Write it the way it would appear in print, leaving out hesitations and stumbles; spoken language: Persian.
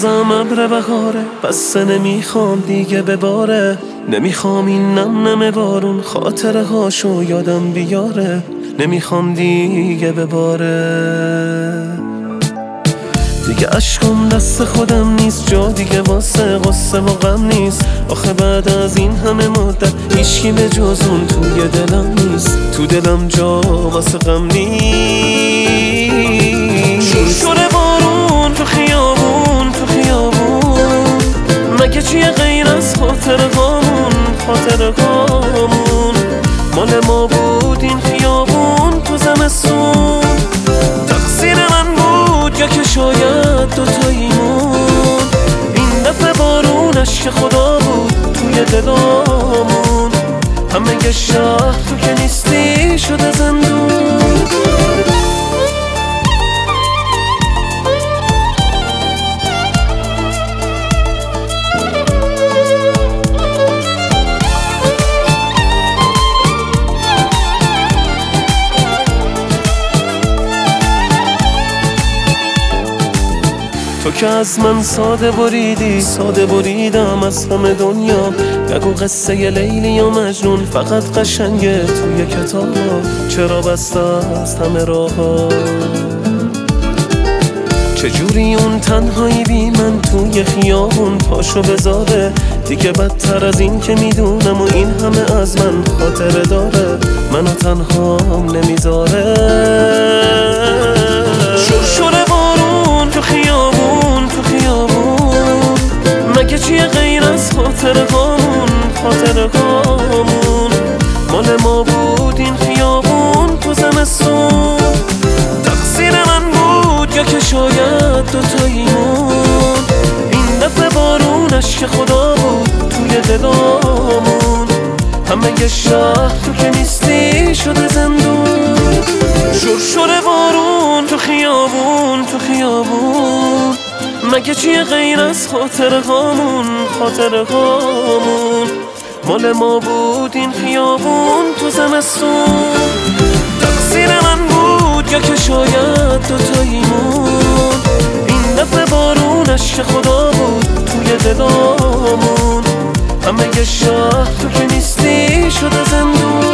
بازم ابر بهاره، پس نمیخوام دیگه بباره. نمیخوام این نم بارون خاطره هاشو یادم بیاره. نمیخوام دیگه بباره. دیگه عشقم دست خودم نیست، جا دیگه واسه غصه و غم نیست. آخه بعد از این همه مدت هیچکی به جز اون توی دلم نیست. تو دلم جا واسه غم نیست. شوره بارون تو خیابون، تو خیابون، مگه چیه غیر از خاطره هامون؟ خاطره هامون مال ما بود این خیابون تو زمستون. تقصیر من بود یا که شاید دوتاییمون. این دفعه بارونش که خدا بود توی دلامون. همه شهر تو که نیستی شده زندون. تو که از من ساده بریدی، ساده بریدم از همه دنیا. نگو قصه لیلی یا مجنون فقط قشنگه توی کتاب. چرا بسته است همه راه‌ها؟ چجوری اون تنهایی بی من توی خیابون پاشو بذاره؟ دیگه بدتر از این که میدونم و این همه از من خاطره داره. منو تنهام نمیذاره. شوره بارون تو خیابون، تو خیابون، مگه چیه غیر از خاطره هامون؟ خاطره هامون مال ما بود این خیابون تو زمستون. تقصیر من بود یا که شاید دوتاییمون. این دفعه بارونش که خدا بود توی دلامون. همه شهر تو که نیستی شده زندون. شوره بارون تو خیابون، تو خیابون، مگه چیه غیر از خاطره هامون؟ خاطره هامون مال ما بود این خیابون تو زمستون. تقصیر من بود یا که شاید دوتاییمون. این دفعه بارونش که خدا بود توی دلامون. همه شهر تو که نیستی شده زندون.